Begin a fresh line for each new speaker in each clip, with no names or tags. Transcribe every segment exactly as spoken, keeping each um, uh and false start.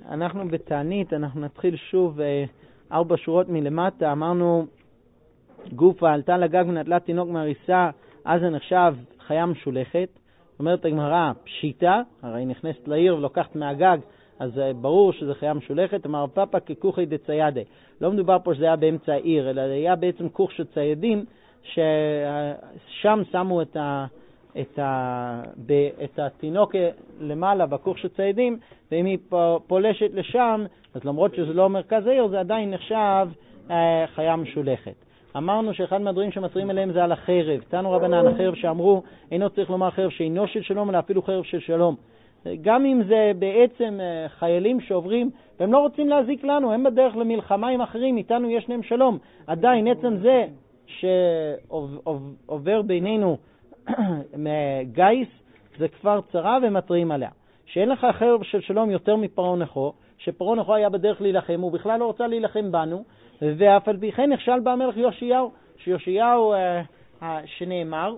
אנחנו בתענית, אנחנו נתחיל שוב ארבע שורות מלמטה. אמרנו, גופה עלתה לגג ונטלה תינוק מהריסה, אז זה נחשב חיה משולכת. אומרת הגמרא, פשיטה, הרי היא נכנסת לעיר ולוקחת מהגג, אז ברור שזה חיה משולכת. אמר פאפה ככוכי דציידה. לא מדובר פה שזה היה באמצע העיר, אלא היה בעצם כוך של ציידים, ששם שמו את ה... את, ה... ב... את התינוק למעלה בכוך של ציידים, ואם היא פולשת לשם, אז למרות שזה לא מרכז העיר, זה עדיין נחשב אה, חיה משולכת. אמרנו שאחד מהדברים שמסרים אליהם זה על החרב. תנו רבנן, החרב שאמרו, אינו צריך לומר חרב שאינו של שלום, אלא אפילו חרב של שלום. גם אם זה בעצם חיילים שעוברים, והם לא רוצים להזיק לנו, הם בדרך למלחמה עם אחרים, איתנו יש להם שלום. עדיין עצם זה שעובר בינינו גייס, זה כבר צרה ומטרים עליה. שאין לך חרב של שלום יותר מפרעה נכו, שפרעה נכו היה בדרך להילחם, הוא בכלל לא רוצה להילחם בנו, ואף על פי כן נכשל במלך יאשיהו, שיאשיהו אה, שנאמר,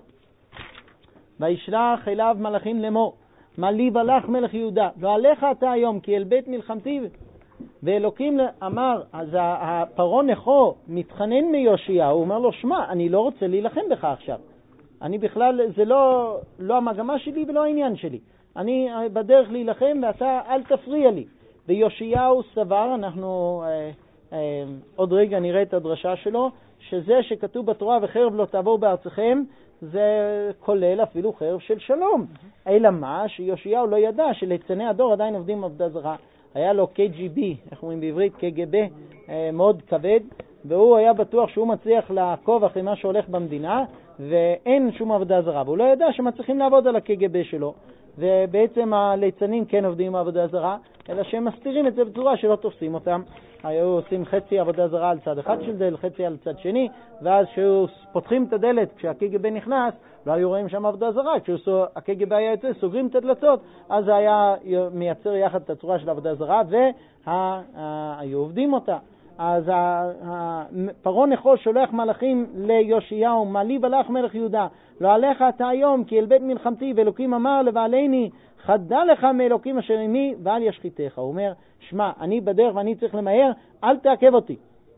וישלח אליו מלאכים לאמור, מה לי ולך מלך יהודה, לא עליך אתה היום, כי אל בית מלחמתי. ואלוקים אמר, אז הפרעה נכו מתחנן מיאשיהו, הוא אומר לו, שמע, אני לא רוצה להילחם בך עכשיו. אני בכלל, זה לא, לא המגמה שלי ולא העניין שלי. אני בדרך להילחם ואתה אל תפריע לי. ויאשיהו סבר, אנחנו אה, אה, עוד רגע נראה את הדרשה שלו, שזה שכתוב בתורה וחרב לא תעבור בארצכם, זה כולל אפילו חרב של שלום. אלא מה? שיאשיהו לא ידע שליצני הדור עדיין עובדים עבודה זרה. היה לו קי ג'י בי, איך אומרים בעברית, קי ג'י בי, אה, מאוד כבד, והוא היה בטוח שהוא מצליח לעקוב אחרי מה שהולך במדינה, ואין שום עבודה זרה, והוא לא ידע שמצליחים לעבוד על ה-קי ג'י בי שלו, ובעצם הליצנים כן עובדים עבודה זרה, אלא שהם מסתירים את זה בצורה שלא תופסים אותם. היו עושים חצי עבודה זרה על צד אחד של דלת, חצי על צד שני, ואז כשפותחים את הדלת, כשה-קי ג'י בי נכנס, לא היו רואים שם עבודה זרה, כשה-קי ג'י בי היה יוצא, סוגרים את הדלתות, אז זה היה מייצר יחד את הצורה של עבודה זרה, והיו עובדים אותה. אז פרעה נכו שולח מלאכים ליאשיהו, מה לי ולך מלך יהודה, לא עליך אתה היום, כי אל בית מלחמתי, ואלוקים אמר לבעלני, חדל לך מאלוקים אשר עמי, ואל ישחיתך. הוא אומר, שמע, אני בדרך ואני צריך למהר, אל תעכב אותי.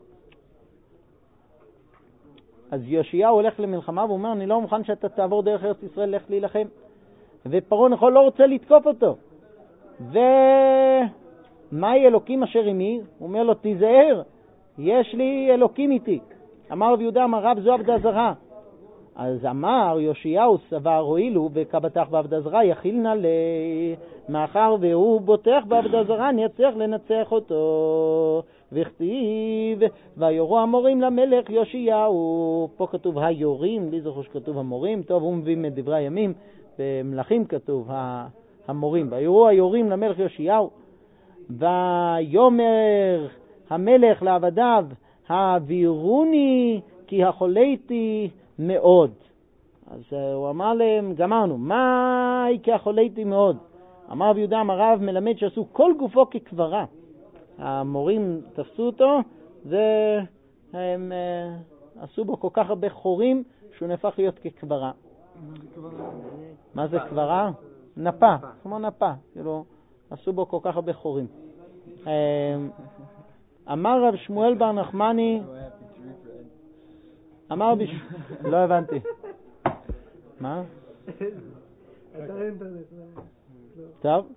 אז יאשיהו הולך למלחמה, והוא אומר, אני לא מוכן שאתה תעבור דרך ארץ ישראל, לך להילחם. ופרעה נכו לא רוצה לתקוף אותו. ומהי אלוקים אשר עמי? הוא אומר לו, תיזהר, יש לי אלוקים איתי. אמר רב יהודה, אמר רב, זו עבודה זרה. אז אמר יאשיהו סבר הועילו וקבטח בעבודה זרה, יכילנה למאחר והוא בוטח בעבודה זרה, אני אצליח לנצח אותו. וכתיב ויורו המורים למלך יאשיהו. פה כתוב היורים, לי זוכר שכתוב המורים, טוב, הוא מביא את דברי הימים, במלכים כתוב המורים. ויורו היורים למלך יאשיהו, ויומר המלך לעבדיו, העבירוני כי החולייתי מאוד. אז הוא אמר להם, גמרנו, מה כי החולייתי מאוד? אמר רב יהודה אמר רב, מלמד שעשו כל גופו כקברה. המורים תפסו אותו והם עשו בו כל כך הרבה חורים שהוא נהפך להיות כקברה. מה זה קברה? נפה, כמו נפה, כאילו עשו בו כל כך הרבה חורים. אמר רב שמואל בר נחמני, אמר בש... לא הבנתי. מה? טוב.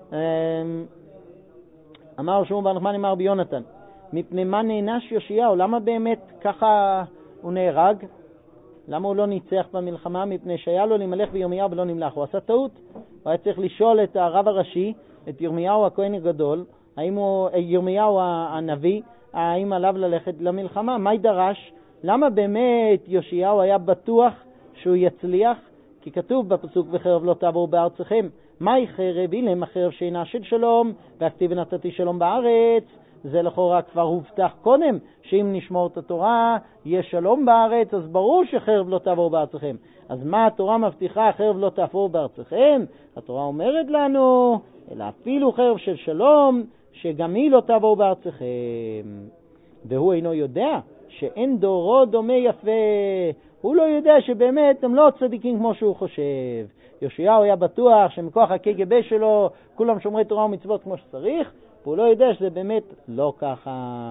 אמר שמואל בר נחמני, אמר ביונתן, מפני מה נענש יאשיהו? למה באמת ככה הוא נהרג? למה הוא לא ניצח במלחמה? מפני שהיה לו להימלך בירמיהו ולא נמלך. הוא עשה טעות. הוא היה צריך לשאול את הרב הראשי, את ירמיהו הכהן הגדול, האם הוא, ירמיהו הנביא, האם עליו ללכת למלחמה? מה ידרש? למה באמת יאשיהו היה בטוח שהוא יצליח? כי כתוב בפסוק וחרב לא תעבור בארצכם. מהי חרב? הנה החרב שאינה של שלום, והכתיב ונתתי שלום בארץ. זה לכאורה כבר הובטח קודם, שאם נשמור את התורה יש שלום בארץ, אז ברור שחרב לא תעבור בארצכם. אז מה התורה מבטיחה? חרב לא תעבור בארצכם? התורה אומרת לנו, אלא אפילו חרב של שלום, שגם היא לא תעבור בארצכם. והוא אינו יודע שאין דורו דומה יפה. הוא לא יודע שבאמת הם לא צדיקים כמו שהוא חושב. יאשיהו היה בטוח שמכוח ה-קי ג'י בי שלו כולם שומרי תורה ומצוות כמו שצריך, והוא לא יודע שזה באמת לא ככה.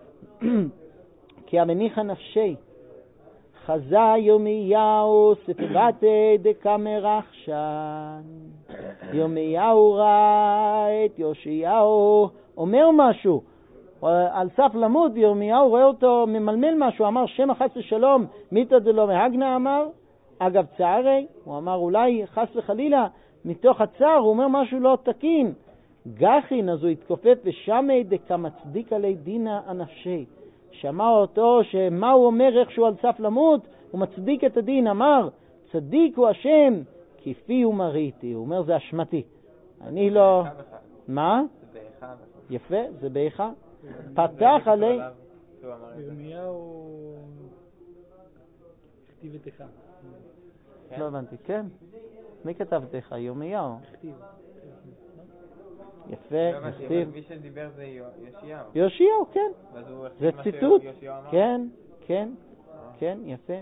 כי המניחה נפשי, חזה ירמיהו ספבתי דקמרחשן. ירמיהו ראה את יאשיהו אומר משהו, על סף למות, ירמיהו רואה אותו ממלמל משהו, אמר שם חס ושלום, מיתא דלא מהגנה אמר, אגב צערי, הוא אמר אולי חס וחלילה, מתוך הצער הוא אומר משהו לא תקין. גחין, אז הוא התכופף ושמי דקמצדיק עלי דינה הנפשי. שמע אותו שמה הוא אומר איך שהוא על סף למות, הוא מצדיק את הדין, אמר צדיק הוא השם, כפי ומריתי, הוא אומר זה אשמתי. אני לא... מה? יפה, זה באיכה. פתח עלי...
ירמיהו כתיב את איכה.
לא הבנתי, כן. מי כתב את איכה? ירמיהו.
כתיב.
יפה, כתיב.
מי שדיבר זה יאשיהו.
יאשיהו, כן. זה ציטוט. כן, כן, כן, יפה.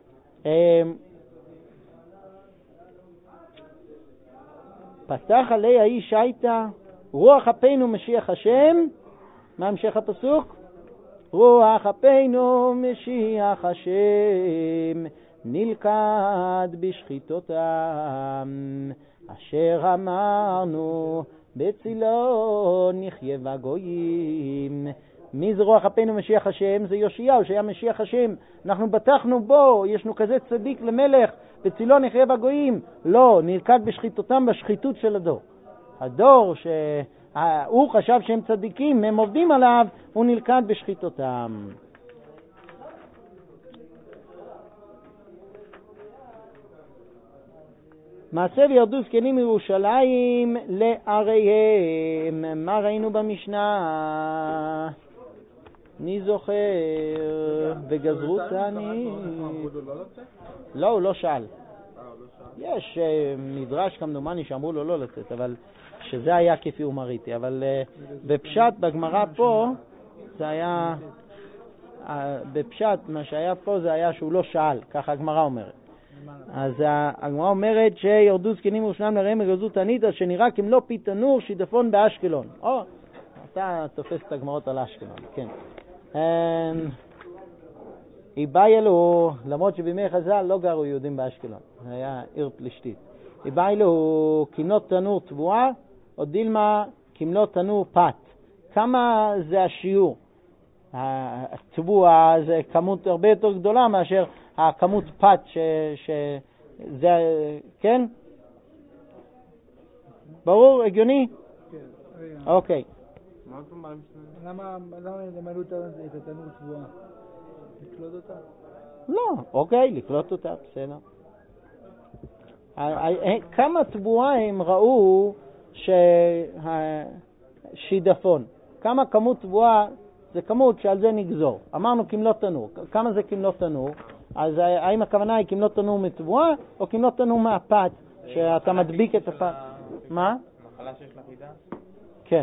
פתח עלי האיש הייתה רוח אפינו משיח השם. מה המשך הפסוק? רוח אפינו משיח השם נלכד בשחיתותם אשר אמרנו בצילו נחיה בגויים. מי זה רוח אפינו משיח השם? זה יאשיהו שהיה משיח השם. אנחנו בטחנו בו, ישנו כזה צדיק למלך, בצילו נחיה בגויים. לא, נלכד בשחיתותם, בשחיתות של הדור. הדור שהוא חשב שהם צדיקים, הם עובדים עליו, הוא נלכד בשחיתותם. מעשה וירדו זקנים מירושלים לעריהם. מה ראינו במשנה? מי זוכר? וגזרו צעני. לא, הוא לא שאל. יש מדרש כמדומני שאמרו לו לא לצאת, אבל שזה היה כפי ומריתי. אבל בפשט בגמרא פה זה היה, בפשט מה שהיה פה זה היה שהוא לא שאל, ככה הגמרא אומרת. אז הגמרא אומרת שירדו זקנים מירושלים לעריהם וגזרו תענית, אז שנראה כמלוא פי תנור שידפון באשקלון. או, אתה תופס את הגמרות על אשקלון, כן. איבאי אלו, למרות שבימי חז"ל לא גרו יהודים באשקלון, זה היה עיר פלישתית. איבאי אלו כמלות תנור תבואה, או דילמה כמלות תנור פת. כמה זה השיעור? התבואה זה כמות הרבה יותר גדולה מאשר הכמות פת ש... ש... זה... כן? ברור? הגיוני?
כן.
אוקיי.
למה למלאו את התנור תבואה? לקלוט אותה?
לא, אוקיי, לקלוט אותה, בסדר. כמה תבואה הם ראו שידפון? כמה כמות תבואה זה כמות שעל זה נגזור. אמרנו כמלות תנור. כמה זה כמלות תנור? אז האם הכוונה היא כמלות תנור מתבואה או כמלות תנור מהפת שאתה מדביק את הפת? מה?
מחלה שיש לה חידה?
כן.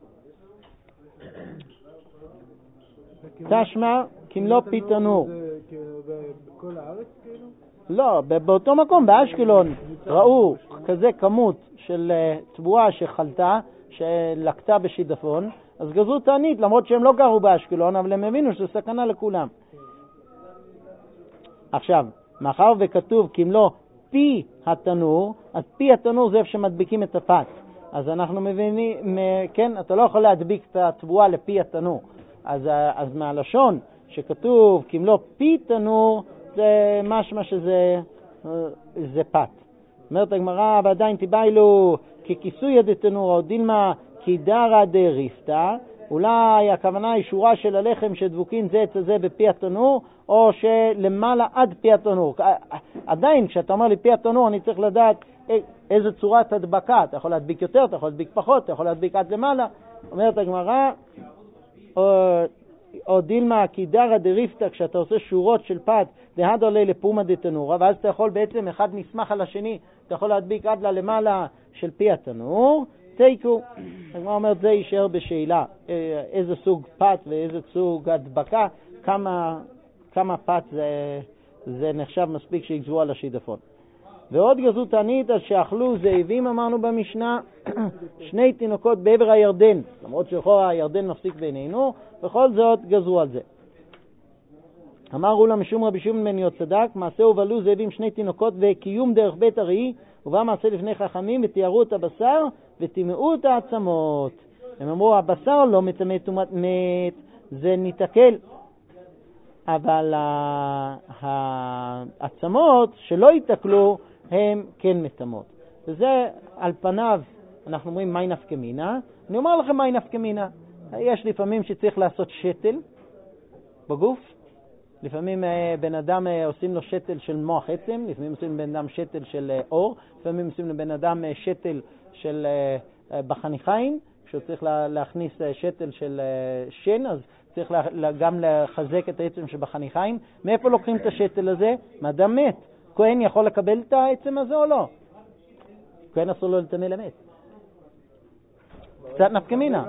תשמע, כמלות פי תנור.
זה בכל הארץ כאילו?
לא, באותו מקום, באשקלון, ראו כזה כמות של תבואה שחלתה, שלקתה בשידפון, אז גזרו תענית, למרות שהם לא גרו באשקלון, אבל הם הבינו שזה סכנה לכולם. עכשיו, מאחר וכתוב כמלוא פי התנור, אז פי התנור זה איפה שמדביקים את הפת. אז אנחנו מבינים, כן, אתה לא יכול להדביק את התבואה לפי התנור. אז, אז מהלשון שכתוב כמלוא פי תנור, זה משמע שזה זה פת. אומרת הגמרא, ועדיין תיבאילו ככיסוי דתנור, או דילמה כדרא דריפתא, אולי הכוונה היא שורה של הלחם שדבוקים זה את זה בפי התנור, או שלמעלה עד פי התנור. עדיין, כשאתה אומר לי פי התנור, אני צריך לדעת איזה צורת הדבקה. אתה יכול להדביק יותר, אתה יכול להדביק פחות, אתה יכול להדביק עד למעלה. אומרת הגמרא, או, או דילמה כדרא דריפתא, כשאתה עושה שורות של פת, דהד עולה לפומה דתנורה, ואז אתה יכול בעצם אחד נסמך על השני, אתה יכול להדביק עד למעלה של פי התנור, תיקו. הגמרא אומרת, זה יישאר בשאלה, איזה סוג פת ואיזה סוג הדבקה, כמה, כמה פת זה, זה נחשב מספיק שיגזרו על השידפון. ועוד גזרו תענית אז שאכלו זאבים, אמרנו במשנה, שני תינוקות בעבר הירדן, למרות שלכאורה הירדן מפסיק בינינו, בכל זאת גזרו על זה. אמר אולה משום רבי שמעון בן יהוצדק, מעשה הובלו זאבים שני תינוקות וקיום דרך בית הראי, ובא מעשה לפני חכמים ותיארו את הבשר וטימאו את העצמות. הם אמרו הבשר לא מטמא טומאת מת, זה ניתקל, אבל העצמות שלא יתקלו הם כן מטמאות. וזה על פניו אנחנו אומרים מי נפקא מינה. אני אומר לכם מי נפקא מינה. יש לפעמים שצריך לעשות שתל בגוף, לפעמים בן אדם עושים לו שתל של מוח עצם, לפעמים עושים לבן אדם שתל של אור, לפעמים עושים לבן אדם שתל של בחניכיים, כשהוא צריך להכניס שתל של שן, אז צריך גם לחזק את העצם שבחניכיים. מאיפה לוקחים את השתל הזה? מאדם מת. כהן יכול לקבל את העצם הזה או לא? כהן אסור לו לטמא למת. קצת נפקא מינה.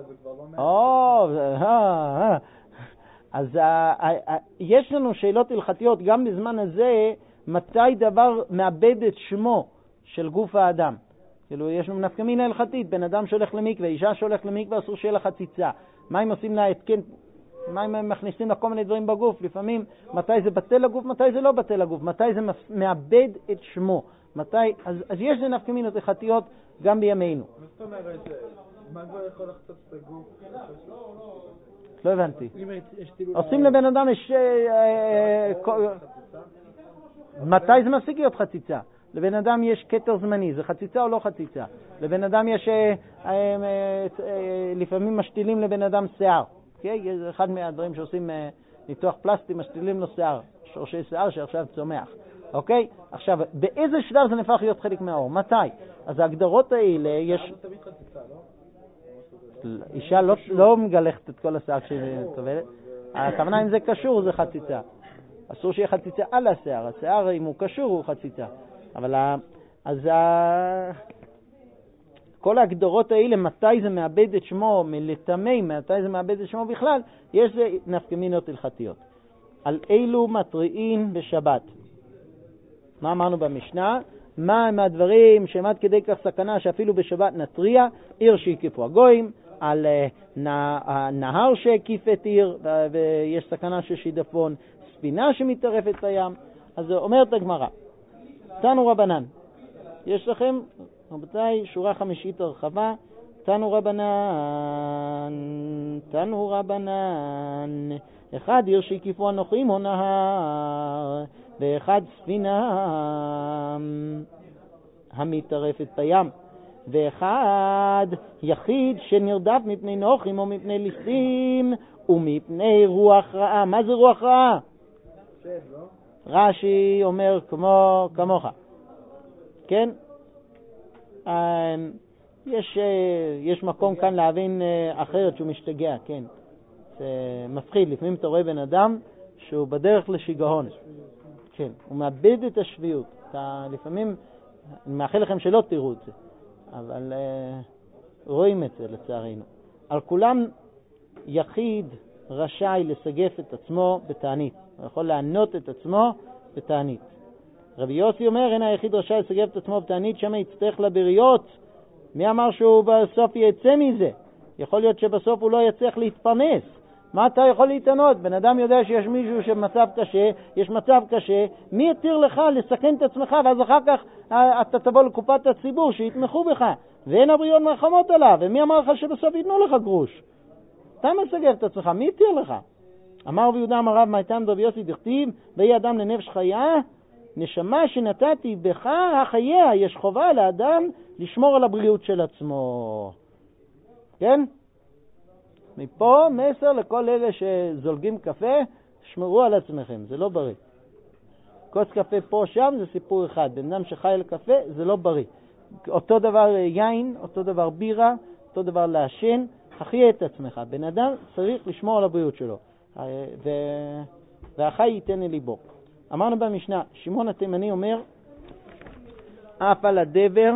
אז יש לנו שאלות הלכתיות גם בזמן הזה, מתי דבר מאבד את שמו של גוף האדם. כאילו יש לנו נפקא מינה הלכתית, בן אדם שהולך למקווה, אישה שהולך למקווה אסור שיהיה לה חציצה. מה הם עושים לה התקן? מה הם מכניסים לה כל מיני דברים בגוף? לפעמים מתי זה בטל לגוף, מתי זה לא בטל לגוף, מתי זה מאבד את שמו. מתי, אז, אז יש זה נפקא מינות הלכתיות גם בימינו.
מה זאת אומרת? מה כבר יכול לחצות את הגוף?
לא הבנתי. עושים לבן אדם יש... מתי זה מפסיק להיות חציצה? לבן אדם יש קטר זמני, זה חציצה או לא חציצה? לבן אדם יש... לפעמים משתילים לבן אדם שיער. זה אחד מהדברים שעושים ניתוח פלסטי, משתילים לו שיער, שורשי שיער שעכשיו צומח. אוקיי? עכשיו, באיזה שלב זה נהפך להיות חלק מהאור? מתי? אז ההגדרות האלה יש... אישה לא, לא מגלחת את כל השיער כשהיא מתכוונת. הכוונה אם זה קשור זה חציצה. אסור שיהיה חציצה על השיער. השיער אם הוא קשור הוא חציצה. אבל ה... אז ה... כל ההגדרות האלה, מתי זה מאבד את שמו מלטמא, מתי זה מאבד את שמו בכלל, יש זה נפקא מינות הלכתיות. על אילו מתריעים בשבת. מה אמרנו במשנה? מה הם הדברים שהם עד כדי כך סכנה שאפילו בשבת נטריע? עיר שהקיפו הגויים, על נהר שהקיף את עיר, ויש סכנה של שידפון, ספינה שמתערפת בים. אז אומרת הגמרא, תנו רבנן, יש לכם, רבותיי, שורה חמישית הרחבה, תנו רבנן, תנו רבנן, אחד עיר שהקיפו הנוחים או נהר, ואחד ספינה המתערפת בים, ואחד יחיד שנרדף מפני נוחים או מפני ליסטים ומפני רוח רעה. מה זה רוח רעה? רש"י אומר כמו כמוך. כן? יש, יש מקום כאן להבין אחרת שהוא משתגע, כן. זה מפחיד, לפעמים אתה רואה בן אדם שהוא בדרך לשיגעון. כן, הוא מאבד את השפיות. אתה, לפעמים, אני מאחל לכם שלא תראו את זה, אבל uh, רואים את זה לצערנו. על כולם יחיד רשאי לסגף את עצמו בתענית. הוא יכול לענות את עצמו בתענית. רבי יוסי אומר, אין היחיד רשאי לסגף את עצמו בתענית, שמה יצטרך לבריות. מי אמר שהוא בסוף יצא מזה? יכול להיות שבסוף הוא לא יצטרך להתפרנס. מה אתה יכול להתענות? בן אדם יודע שיש מישהו שמצב קשה, יש מצב קשה, מי יתיר לך לסכן את עצמך, ואז אחר כך אתה תבוא לקופת הציבור שיתמכו בך, ואין הבריות מרחמות עליו, ומי אמר לך שבסוף ייתנו לך גרוש? אתה מסגף את עצמך, מי יתיר לך? אמר ויהודה אמר רב מייתם דרבי יוסי דכתיב, ויהי אדם לנפש חיה, נשמה שנתתי בך החייה, יש חובה לאדם לשמור על הבריאות של עצמו. כן? מפה מסר לכל אלה שזולגים קפה, שמרו על עצמכם, זה לא בריא. כוס קפה פה שם זה סיפור אחד, בן אדם שחי על קפה זה לא בריא. אותו דבר יין, אותו דבר בירה, אותו דבר לעשן, תחיה את עצמך. בן אדם צריך לשמור על הבריאות שלו, ו... והחי ייתן אל ליבו. אמרנו במשנה, שמעון התימני אומר, אף על הדבר,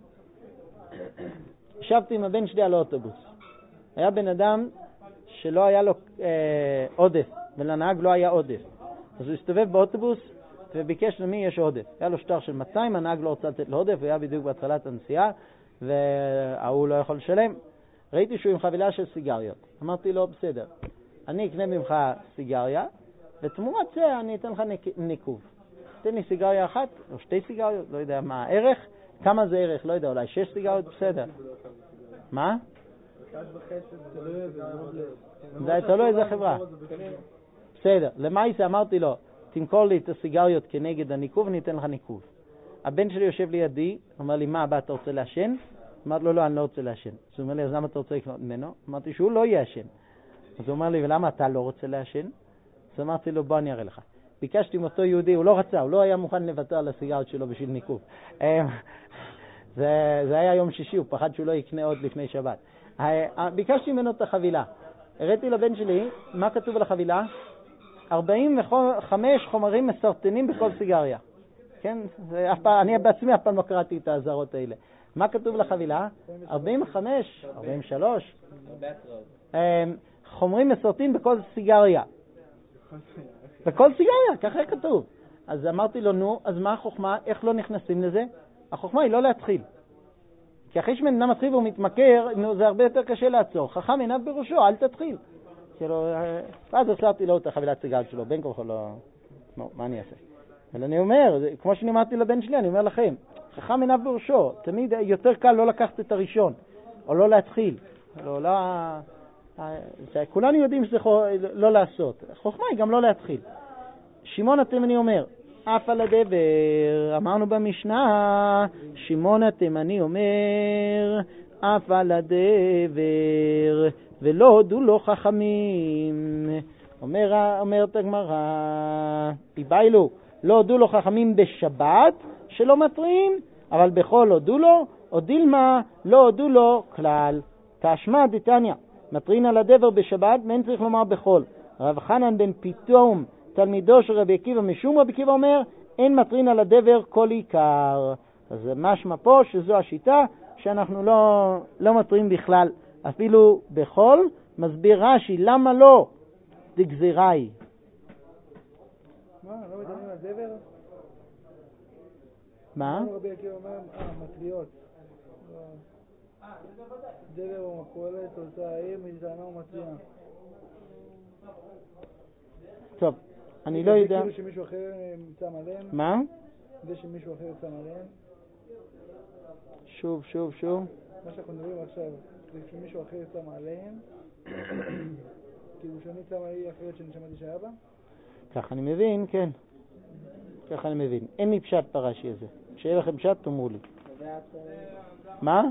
ישבתי עם הבן שלי על האוטובוס. היה בן אדם שלא היה לו אה, עודף, ולנהג לא היה עודף. אז הוא הסתובב באוטובוס, וביקש למי יש עודף. היה לו שטר של מאתיים, הנהג לא רוצה לתת לו עודף, והיה בדיוק בהתחלת הנסיעה, והוא לא יכול לשלם. ראיתי שהוא עם חבילה של סיגריות. אמרתי לו, בסדר, אני אקנה ממך סיגריה, ותמורת זה אני אתן לך ניקוב. תן לי סיגריה אחת, או שתי סיגריות, לא יודע מה הערך. כמה זה ערך, לא יודע, אולי שש סיגריות, בסדר. מה? זה תלוי איזה חברה. בסדר, למעשה אמרתי לו, תמכור לי את הסיגריות כנגד הניקוב, אני אתן לך ניקוב. הבן שלי יושב לידי, אומר לי, מה, אבא, אתה רוצה לעשן? אמרתי לו, לא, אני לא רוצה לעשן. אז הוא אומר לי, אז למה אתה רוצה לקנות ממנו? אמרתי שהוא לא יעשן. אז הוא אומר לי, ולמה אתה לא רוצה לעשן? אז אמרתי לו, בוא אני אראה לך. ביקשתי עם אותו יהודי, הוא לא רצה, הוא לא היה מוכן לוותר על הסיגריות שלו בשביל ניקוב. זה, זה היה יום שישי, הוא פחד שהוא לא יקנה עוד לפני שבת. ביקשתי ממנו את החבילה. הראיתי לבן שלי, מה כתוב על החבילה? ארבעים וחמש חומרים מסרטנים בכל סיגריה. כן? זה אף פעם, אני בעצמי אף פעם לא קראתי את העזרות האלה. מה כתוב לחבילה? ארבעים וחמש, ארבעים ושלוש. חומרים מסרטנים בכל סיגריה. בכל סיגריה, ככה כתוב. אז אמרתי לו, נו, אז מה החוכמה? איך לא נכנסים לזה? החוכמה היא לא להתחיל. כי אחרי שבן אדם מתחיל והוא מתמכר, זה הרבה יותר קשה לעצור. חכם עיניו בראשו, אל תתחיל. ואז עשרתי לו את החבילת סיגריות שלו, בין כוחו לא... מה אני אעשה? אבל אני אומר, כמו שאני אמרתי לבן שלי, אני אומר לכם, חכם עיניו בראשו, תמיד יותר קל לא לקחת את הראשון, או לא להתחיל. לא, לא... כולנו יודעים שזה לא לעשות. חוכמה היא גם לא להתחיל. שמעון התימני אומר, אף על הדבר, אמרנו במשנה, שמעון התימני אומר, אף על הדבר, ולא הודו לו חכמים. אומר, אומרת הגמרא, איבאילו, לא הודו לו חכמים בשבת, שלא מטרים, אבל בכל הודו לו, או דילמה, לא הודו לו כלל. תשמע דתניא, מטרין על הדבר בשבת, ואין צריך לומר בכל. רב חנן בן פתאום, תלמידו של רבי עקיבא משום רבי עקיבא אומר, אין מטרין על הדבר כל עיקר. אז זה משמע פה שזו השיטה שאנחנו לא, לא מטרין בכלל. אפילו בכל, מסביר רש"י, למה לא? דגזירה היא.
מה? לא מטרין על הדבר?
מה?
רבי עקיבא אומר, אה, מטריות. דבר או מקולת, עושה העיר, מזדענה ומטריה.
טוב, אני לא יודע...
זה כאילו שמישהו אחר צם עליהם?
מה?
זה שמישהו אחר צם עליהם?
שוב, שוב, שוב.
מה שאנחנו מדברים עכשיו, זה שמישהו אחר צם עליהם? כאילו שאני צם עלי אחרת שאני שמעתי שהיה בה?
ככה אני מבין, כן. ככה אני מבין. אין לי פשט פרשי הזה. כשיהיה לכם פשט, תאמרו לי. מה?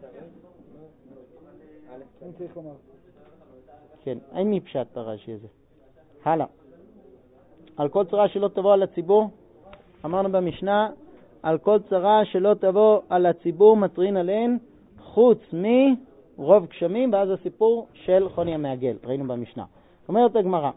אין צריך לומר.
כן, אין לי פשט פרשי הזה. הלאה. על כל צרה שלא תבוא על הציבור, אמרנו במשנה, על כל צרה שלא תבוא על הציבור מטרין עליהן, חוץ מרוב גשמים, ואז הסיפור של חוני המעגל, ראינו במשנה. אומרת הגמרא,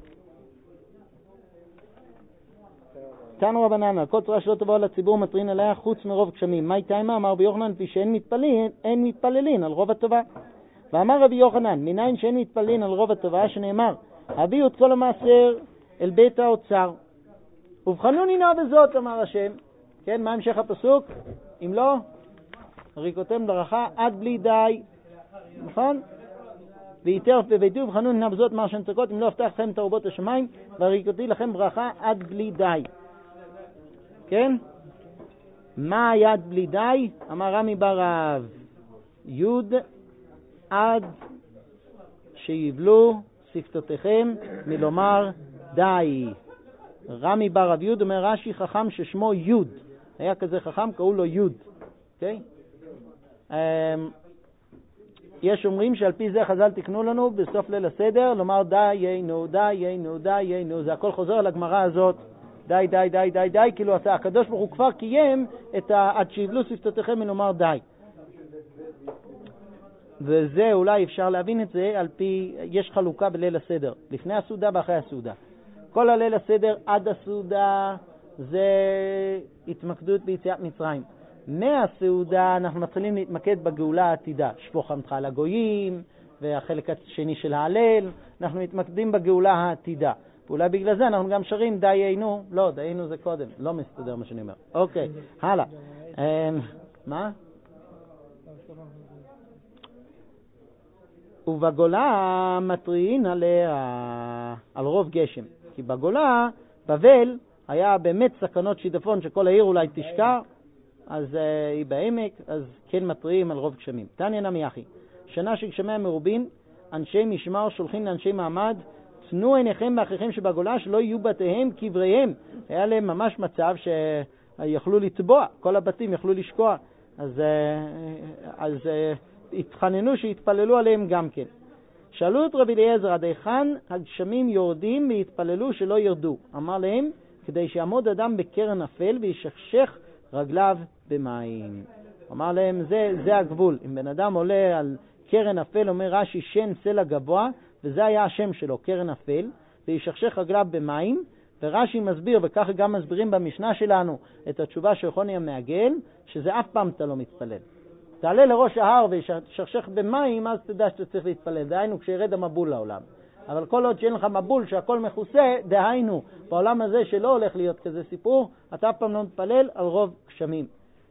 תנו רבנן, על כל צרה שלא תבוא על הציבור מטרין עליה חוץ מרוב גשמים. מה תימה? אמר רבי יוחנן, לפי שאין מתפללים, אין מתפללין על רוב הטובה. ואמר רבי יוחנן, מניין שאין מתפללין על רוב הטובה, שנאמר, הביאו את כל המעשר אל בית האוצר. ובחנוני נא בזאת, אמר השם. כן, מה המשך הפסוק? אם לא, ריקותם ברכה עד בלי די. נכון? ויתר בביתי ובחנוני נא בזאת, אמר שם צקות, אם לא אפתח לכם את ארובות השמיים, וריקותי לכם ברכה עד בלי די. כן? מה היד בלי די? אמר רמי בר רב, יוד עד שיבלו שפתותיכם מלומר די. רמי בר רב יוד אומר רש"י חכם ששמו יוד. היה כזה חכם, קראו לו יוד. אוקיי? יש אומרים שעל פי זה חז"ל תקנו לנו בסוף ליל הסדר לומר דיינו, דיינו, דיינו. זה הכל חוזר על הגמרא הזאת. די, די, די, די, די. כאילו הקדוש ברוך הוא כבר קיים את עד שיבלו שפתותיכם מלומר די. וזה אולי אפשר להבין את זה על פי, יש חלוקה בליל הסדר, לפני הסעודה ואחרי הסעודה. כל הליל הסדר עד הסעודה זה התמקדות ביציאת מצרים. מהסעודה אנחנו מתחילים להתמקד בגאולה העתידה, שפוך חמתך לגויים, והחלק השני של ההלל, אנחנו מתמקדים בגאולה העתידה. ואולי בגלל זה אנחנו גם שרים דיינו, לא, דיינו זה קודם, לא מסתדר מה שאני אומר. אוקיי, הלאה. מה? ובגולה מטריעין עליה על רוב גשם, כי בגולה, בבל, היה באמת סכנות שידפון שכל העיר אולי תשקע, אז uh, היא בעמק, אז כן מטריעים על רוב גשמים. תניא נמי אחי, שנה שגשמיה מרובין, אנשי משמר שולחים לאנשי מעמד, תנו עיניכם מאחיכם שבגולה שלא יהיו בתיהם קבריהם. היה להם ממש מצב שיכלו לטבוע, כל הבתים יכלו לשקוע, אז, אז התחננו שהתפללו עליהם גם כן. שאלו את רבי אליעזר, עד היכן הגשמים יורדים והתפללו שלא ירדו? אמר להם, כדי שיעמוד אדם בקרן אפל וישכשך רגליו במים. אמר להם, זה, זה הגבול. אם בן אדם עולה על קרן אפל, אומר רש"י, שן סלע גבוה, וזה היה השם שלו, קרן אפל, וישכשך רגליו במים, ורש"י מסביר, וככה גם מסבירים במשנה שלנו, את התשובה של חוני המעגל, שזה אף פעם אתה לא מתפלל. תעלה לראש ההר וישכשך במים, אז תדע שאתה צריך להתפלל. דהיינו, כשירד המבול לעולם. אבל כל עוד שאין לך מבול, שהכל מכוסה, דהיינו, בעולם הזה שלא הולך להיות כזה סיפור, אתה אף פעם לא מתפלל על רוב גשמים.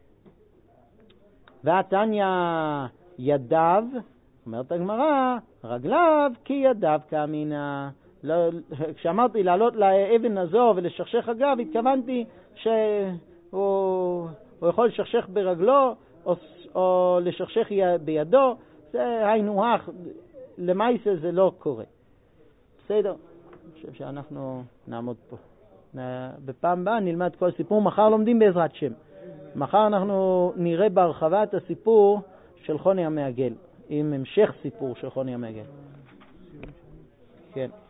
והתניא ידיו, אומרת הגמרא, רגליו כי ידיו כאמינה. לא, כשאמרתי לעלות לאבן הזו ולשכשך רגליו, התכוונתי שהוא יכול לשכשך ברגלו או, או לשכשך בידו. זה היינו הך, למעשה זה לא קורה. בסדר, אני חושב שאנחנו נעמוד פה. בפעם הבאה נלמד כל סיפור. מחר לומדים בעזרת שם. מחר אנחנו נראה בהרחבה את הסיפור של חוני המעגל, עם המשך סיפור של חוני המעגל. כן.